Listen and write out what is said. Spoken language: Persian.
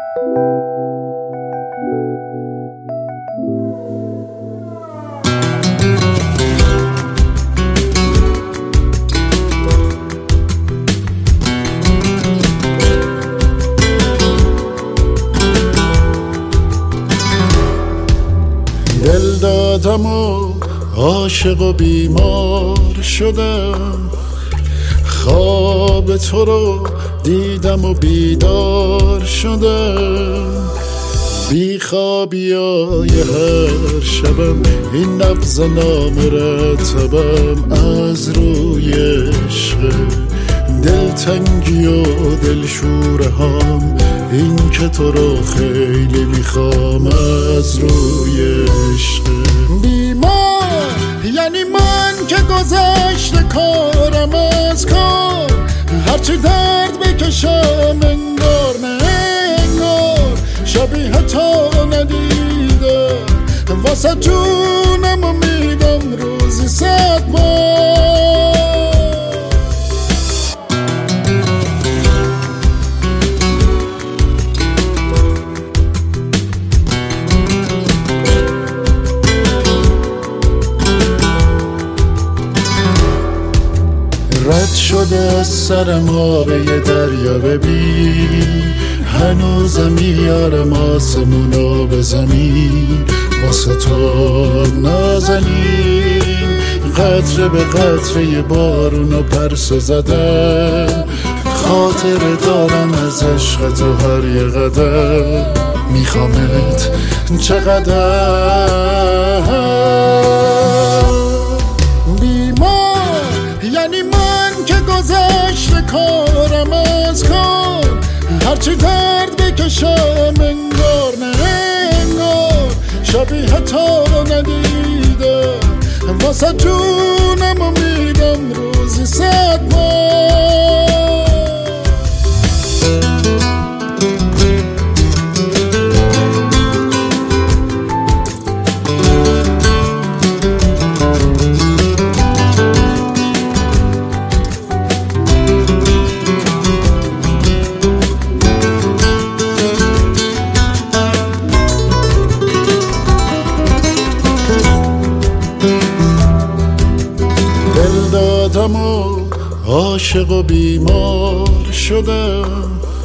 دل دادم و عاشق و بیمار شدم، خواب تو رو دیدم و بیدار شدم. بی خوابیای هر شبم این نبض نامرتبم از روی عشق، دلتنگی و دلشوره هم این که تو رو خیلی میخوام از روی عشق. بیمار یعنی من که گذشته کارم از کار، هرچی درد بکشم انگار نه انگار شبیه تو ندیدم، واسه جونم و میدم روزی 100 بار. رد شده از سرم آب یه دریا، ببین هنوزم میارم آسمونو به زمین واسه تو نازنین. قطره به قطره یه بارونو پرسه زدم، خاطر دارم از عشق تو هر یه قدم، میخوامت چقدر. بیمار یعنی من که گذشته کارم از کار، هرچی درد بکشم انگار نه انگار شبیه تو ندیدم، واسه جونم و میدم روزی 100 بار. دل دادم و عاشق و بیمار شدم،